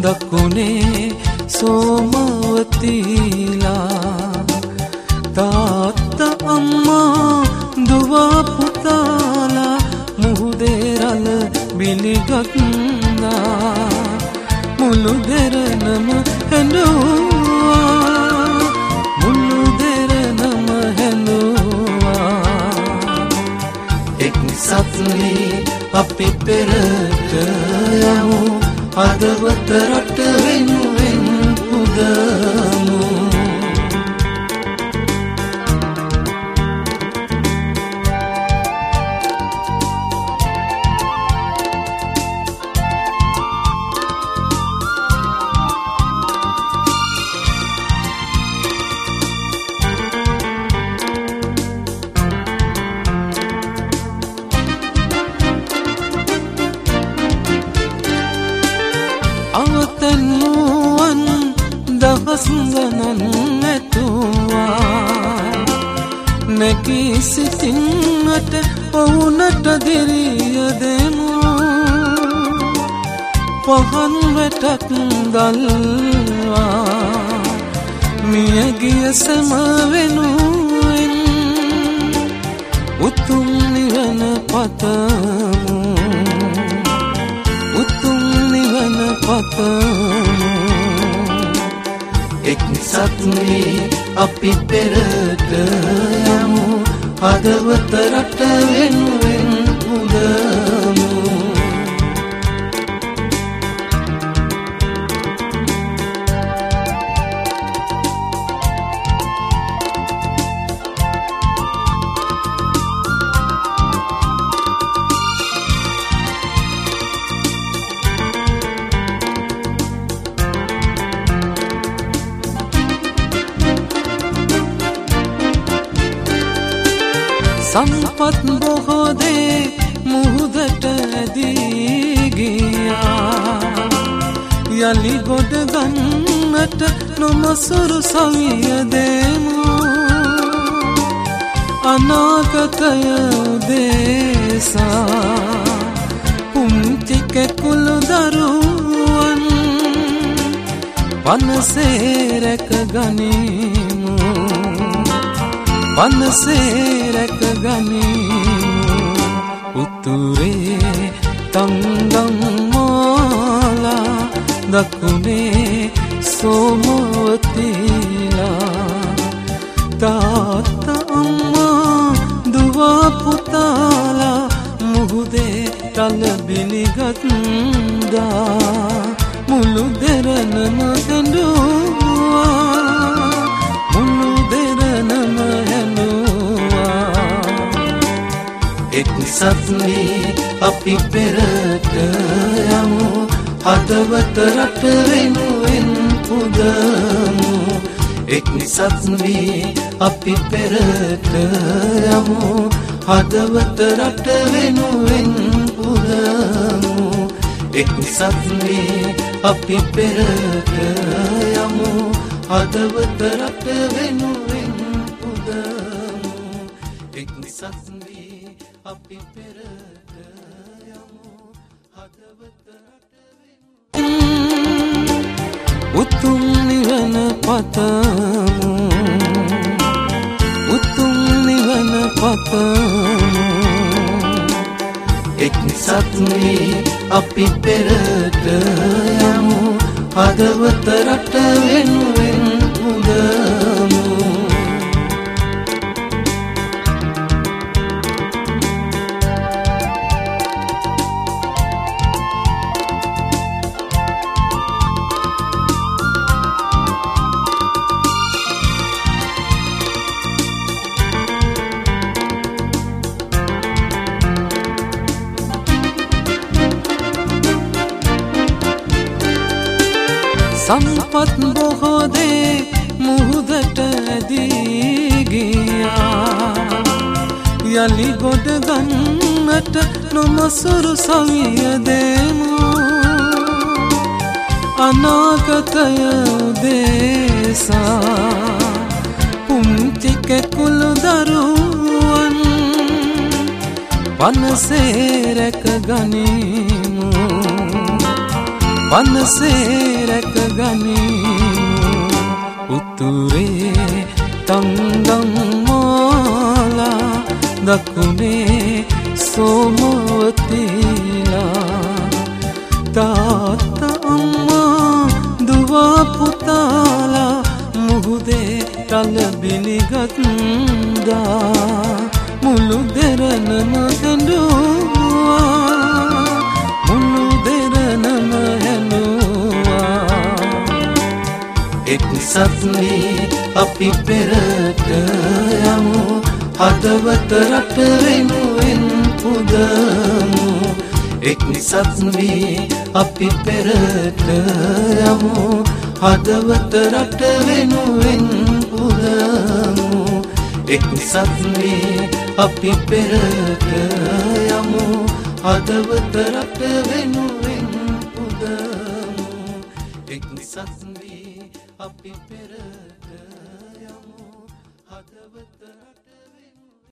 දකුණේ සෝමවතීලා තාත්තා අම්මා දුව පුතාලා මුහුදේ රළ බිලිගත්නා මුළු දෙරණම හැඬුවා මුළු දෙරණම හැඬුවා එක් සත්නි අපි පෙරට යමු හදවත රට වෙනුවෙන් පුදමු අවතනුවන් දහස් ගණන් ඇතුවා නැකී සිටින්නට ඔවුනට දිරිය දෙමු පහන් වැටක් දල්වා මියගිය සැම වෙනුවෙන් උතුම් නිවන පතමු එක් සත්නි අපි පෙරට යමු හදවත රට වෙනුවෙන් පුදමු සම්පත් බොහෝ දේ මුහුදට ඇදී ගියා යලි ගොඩ ගන්නට නොමසුරු සවිය දෙමු අනාගතය උදෙසා පුංචි කෙකුළු දරුවන් පනසේ රැක ගනිමු පනසේ රැක ගනිමු උතුරේ තංගම් මාලා දකුණේ සෝමවතීලා තාත්තා අම්මා දුව පුතාලා මුහුදේ රළ බිලිගත්දා මුළු දෙරණම හැඬුවා මුළු දෙරණම එක් සත්නි අපි පෙරට යමු හදවත රට වෙනුවෙන් පුදමු එක් සත්නි අපි පෙරට යමු හදවත රට වෙනුවෙන් පුදමු එක් සත්නි අපි පෙරට යමු හදවත රට වෙනුවෙන් පුදමු එක් සත්නි අපි පෙරට යමු හදවත රට වෙනුවෙන් උතුම් නිවන පතමු උතුම් නිවන පතමු එක් සත්නි අපි පෙරට යමු හදවත රට වෙනුවෙන් පුදමු සම්පත් බොහෝ දේ මුහුදට ඇදී ගියා යලි ගොඩ ගන්නට නොමසුරු සවිය දෙමු අනාගතය උදෙසා පුංචි කෙකුළු දරුවන් පනසේ රැක ගනිමු මනසේ රැක ගනිමු උතුරේ තංගම් මාලා දකුණේ සෝමවතිලා තාත්තා අම්මා දුව පුතාලා මුහුදේ තල බිලිගත්දා මුළු දෙරණම හැඬුවා මුළු දෙරණම හැඬුවා එක්සත් වී අපි පෙරට යමු හදවත රට වෙනුවෙන් පුදමු එක්සත් වී අපි පෙරට යමු හදවත රට වෙනුවෙන් පුදමු එක්සත් වී අපි පෙරට යමු හදවත රට වෙනුවෙන් පුදමු එක්සත් වී අපි පෙරට යමු හදවත